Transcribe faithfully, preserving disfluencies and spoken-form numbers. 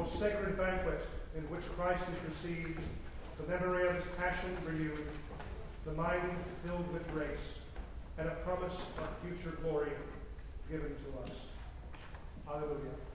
most sacred banquet in which Christ is received, the memory of his passion renewed, the mind filled with grace, and a promise of future glory given to us. Hallelujah.